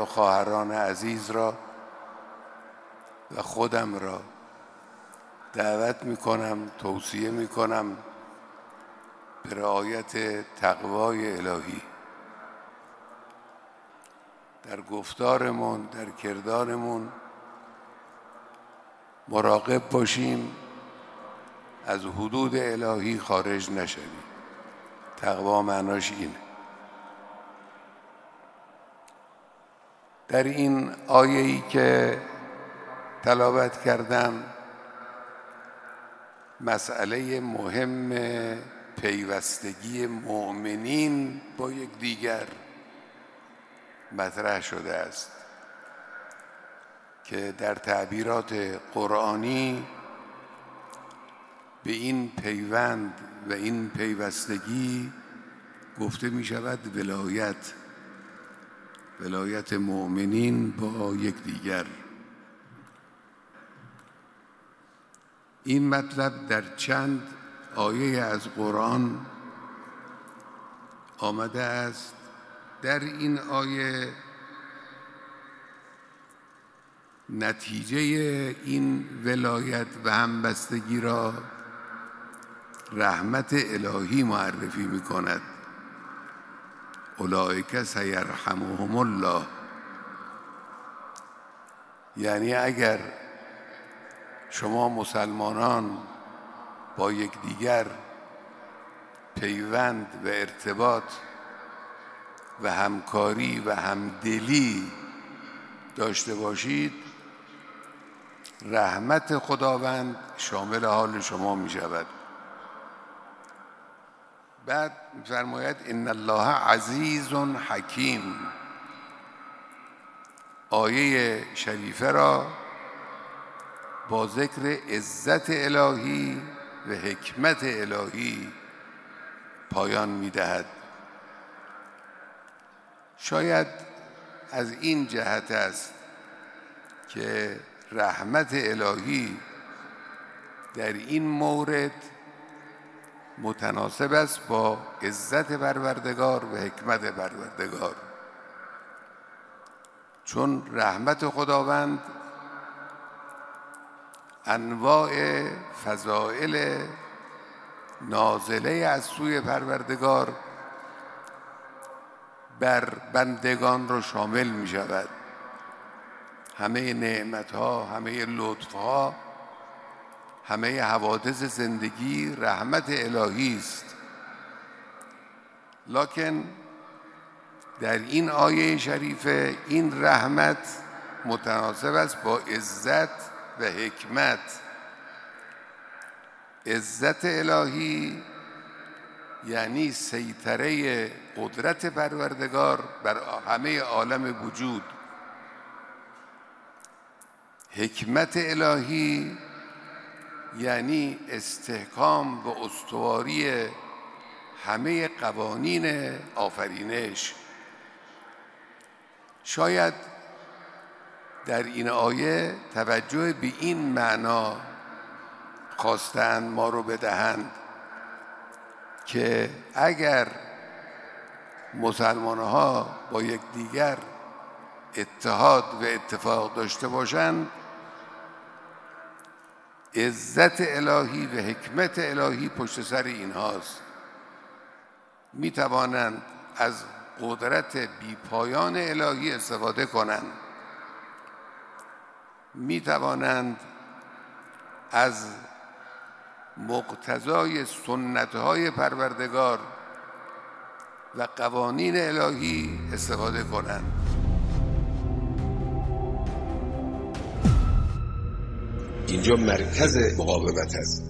خواهران عزیز را و خودم را دعوت میکنم، توصیه میکنم به رعایت تقوای الهی در گفتارمون، در کردارمون. مراقب باشیم از حدود الهی خارج نشویم. تقوا معناش اینه. در این آیه‌ای که تلاوت کردم مسئله مهم پیوستگی مؤمنین با یکدیگر مطرح شده است که در تعبیرات قرآنی به این پیوند و این پیوستگی گفته می شود ولایت مؤمنین با یکدیگر. این مطلب در چند آیه از قرآن آمده است. در این آیه نتیجه این ولایت و همبستگی را رحمت الهی معرفی می کند. اولئک سیرحمهم الله. یعنی اگر شما مسلمانان با یکدیگر پیوند و ارتباط و همکاری و همدلی داشته باشید، رحمت خداوند شامل حال شما می شود. بعد می‌فرماید ان الله عزیز حکیم. آیه شریفه را با ذکر عزت الهی و حکمت الهی پایان می‌دهد. شاید از این جهت است که رحمت الهی در این مورد متناسب است با عزت پروردگار و حکمت پروردگار، چون رحمت خداوند انواع فضائل نازله از سوی پروردگار بر بندگان را شامل می شود. همه نعمتها، همه لطفها، همه حوادث زندگی رحمت الهی است. لکن در این آیه شریفه این رحمت متناسب است با عزت و حکمت. عزت الهی یعنی سیطره قدرت پروردگار بر همه عالم وجود. حکمت الهی یعنی استحکام و استواری همه قوانین آفرینش. شاید در این آیه توجه به این معنا خواستند ما رو بدهند که اگر مسلمان‌ها با یکدیگر اتحاد و اتفاق داشته باشند، عزت الهی و حکمت الهی پشت سر اینهاست. می توانند از قدرت بیپایان الهی استفاده کنند، می توانند از مقتضای سنت‌های پروردگار و قوانین الهی استفاده کنند. اینجا مرکز مقاومت است.